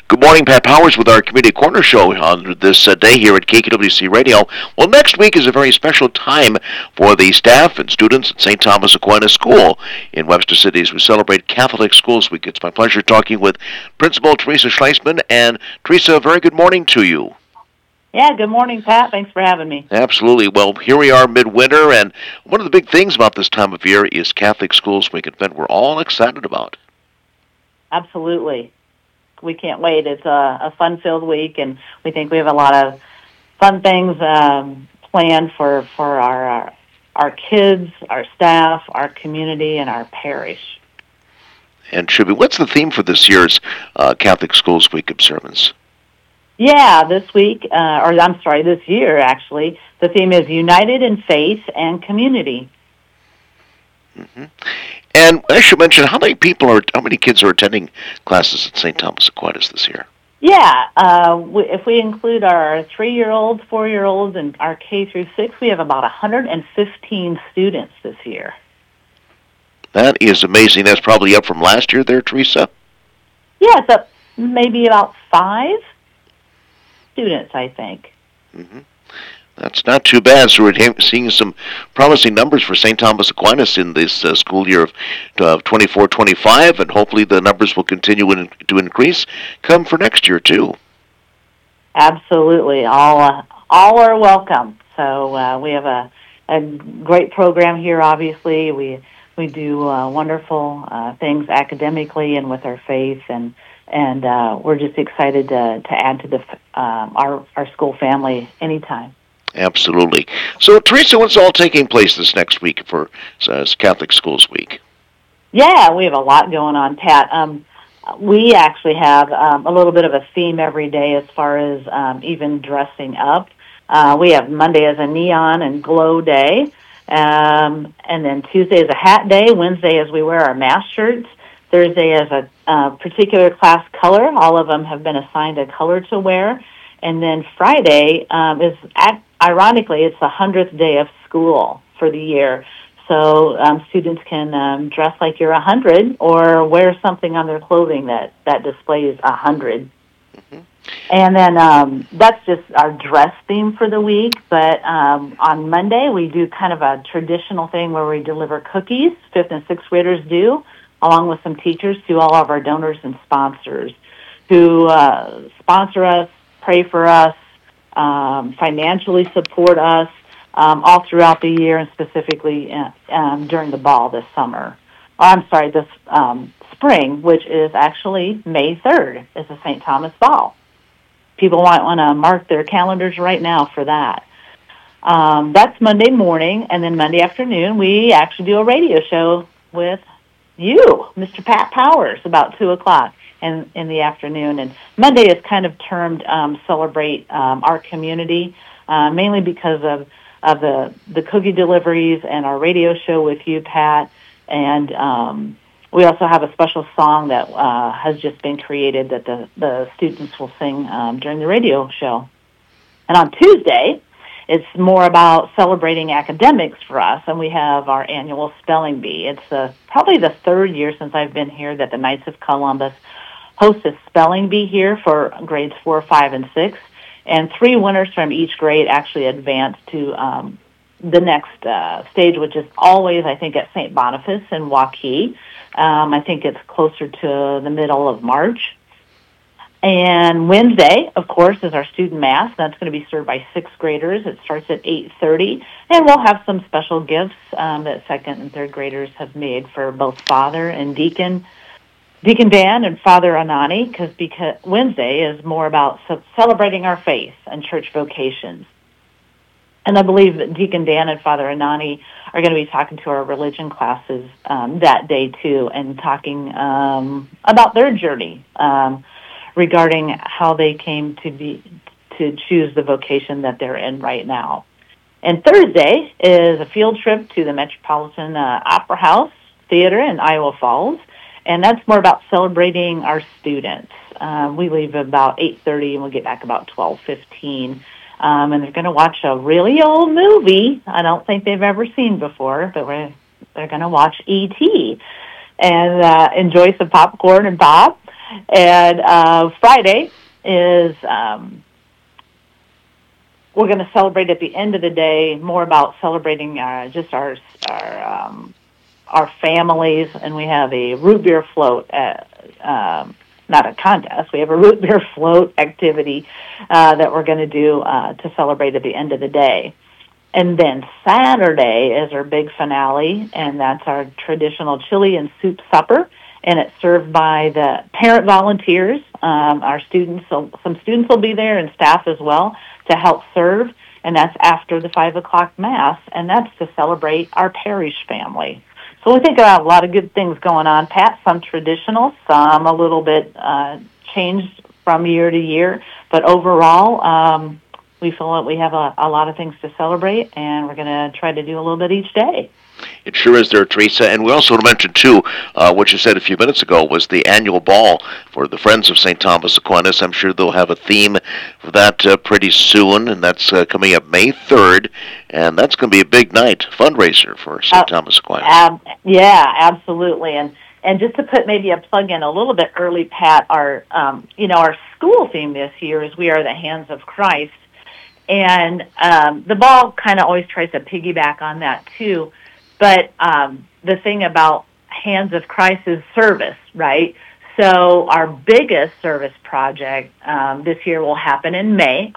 Good morning, Pat Powers with our Community Corner Show on this day here at KKWC Radio. Well, next week is a very special time for the staff and students at St. Thomas Aquinas School in Webster City as we celebrate Catholic Schools Week. It's my pleasure talking with Principal Teresa Schleisman. And Teresa, a very good morning to you. Yeah, good morning, Pat. Thanks for having me. Absolutely. Well, here we are midwinter, and one of the big things about this time of year is Catholic Schools Week, an event we're all excited about. Absolutely. We can't wait. It's a fun-filled week, and we think we have a lot of fun things planned for our kids, our staff, our community, and our parish. And what's the theme for this year's Catholic Schools Week observance? Yeah, this year, actually, the theme is United in Faith and Community. Mm-hmm. And I should mention, how many kids are attending classes at St. Thomas Aquinas this year? Yeah, if we include our 3-year-olds, 4-year-olds, and our K through 6, we have about 115 students this year. That is amazing. That's probably up from last year there, Teresa? Yeah, it's up maybe about 5 students, I think. Mm-hmm. That's not too bad. So we're seeing some promising numbers for St. Thomas Aquinas in this school year of 24-25, and hopefully the numbers will continue to increase come for next year, too. Absolutely. All are welcome. So we have a great program here, obviously. We do wonderful things academically and with our faith, and we're just excited to add to our school family anytime. Absolutely. So, Teresa, what's all taking place this next week for Catholic Schools Week? Yeah, we have a lot going on, Pat. We actually have a little bit of a theme every day as far as even dressing up. We have Monday as a neon and glow day, and then Tuesday is a hat day. Wednesday is we wear our mass shirts. Thursday is a particular class color. All of them have been assigned a color to wear. And then Friday is, ironically, it's the 100th day of school for the year. So students can dress like you're 100 or wear something on their clothing that displays 100. Mm-hmm. And then that's just our dress theme for the week. But on Monday, we do kind of a traditional thing where we deliver cookies, 5th and 6th graders do, along with some teachers, to all of our donors and sponsors who sponsor us, pray for us, financially support us all throughout the year, and specifically during the ball this summer. This spring, which is actually May 3rd, is the St. Thomas Ball. People might want to mark their calendars right now for that. That's Monday morning, and then Monday afternoon, we actually do a radio show with you, Mr. Pat Powers, about 2 o'clock. In the afternoon. And Monday is kind of termed Celebrate Our Community, mainly because of the cookie deliveries and our radio show with you, Pat. And we also have a special song that has just been created that the students will sing during the radio show. And on Tuesday, it's more about celebrating academics for us, and we have our annual spelling bee. It's probably the 3rd year since I've been here that the Knights of Columbus host a spelling bee here for grades 4, 5, and 6, and 3 winners from each grade actually advance to the next stage, which is always, I think, at St. Boniface in Waukee. I think it's closer to the middle of March. And Wednesday, of course, is our student mass. That's going to be served by 6th graders. It starts at 8:30, and we'll have some special gifts that 2nd and 3rd graders have made for both Father and Deacon Dan and Father Anani, because Wednesday is more about celebrating our faith and church vocations. And I believe that Deacon Dan and Father Anani are going to be talking to our religion classes that day, too, and talking about their journey regarding how they came to choose the vocation that they're in right now. And Thursday is a field trip to the Metropolitan Opera House Theater in Iowa Falls. And that's more about celebrating our students. We leave about 8:30, and we'll get back about 12:15. And they're going to watch a really old movie I don't think they've ever seen before, but they're going to watch E.T. and enjoy some popcorn and pop. And Friday is we're going to celebrate at the end of the day more about celebrating just our families, and we have a root beer float not a contest. We have a root beer float activity that we're going to do to celebrate at the end of the day. And then Saturday is our big finale, and that's our traditional chili and soup supper, and it's served by the parent volunteers. Our students, some students will be there, and staff as well, to help serve, and that's after the 5 o'clock Mass, and that's to celebrate our parish family. So we think about a lot of good things going on, Pat, some traditional, some a little bit changed from year to year, but overall, we feel that we have a lot of things to celebrate, and we're going to try to do a little bit each day. It sure is there, Teresa. And we also mentioned, too, what you said a few minutes ago was the annual ball for the Friends of St. Thomas Aquinas. I'm sure they'll have a theme for that pretty soon, and that's coming up May 3rd, and that's going to be a big night, fundraiser for St. Thomas Aquinas. Yeah, absolutely. And just to put maybe a plug in a little bit early, Pat, our school theme this year is We Are the Hands of Christ. And the ball kind of always tries to piggyback on that, too. But the thing about Hands of Christ is service, right? So our biggest service project this year will happen in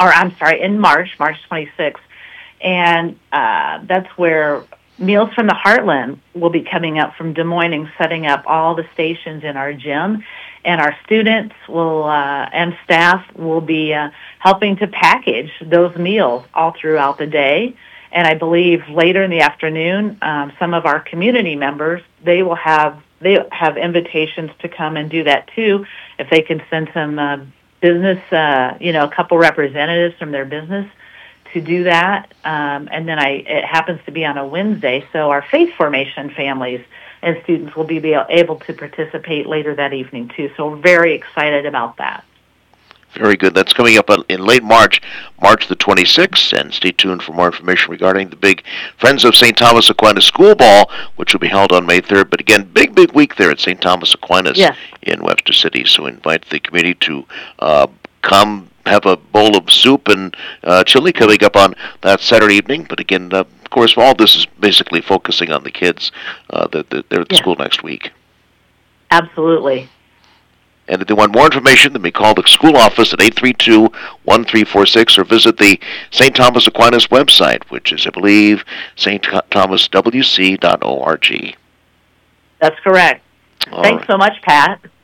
March 26th. And that's where Meals from the Heartland will be coming up from Des Moines and setting up all the stations in our gym. And our students will and staff will be helping to package those meals all throughout the day. And I believe later in the afternoon, some of our community members, they have invitations to come and do that too. If they can send some business, a couple representatives from their business to do that. And then it happens to be on a Wednesday, so our faith formation families and students will be able to participate later that evening too. So we're very excited about that. Very good. That's coming up in late March the 26th, and stay tuned for more information regarding the big Friends of St. Thomas Aquinas School Ball, which will be held on May 3rd. But again, big week there at St. Thomas Aquinas in Webster City. So invite the community to come have a bowl of soup and chili coming up on that Saturday evening. But again, of course, all this is basically focusing on the kids that they're at the school next week. Absolutely. And if they want more information, they may call the school office at 832-1346 or visit the St. Thomas Aquinas website, which is, I believe, stthomaswc.org. That's correct. Thanks so much, Pat.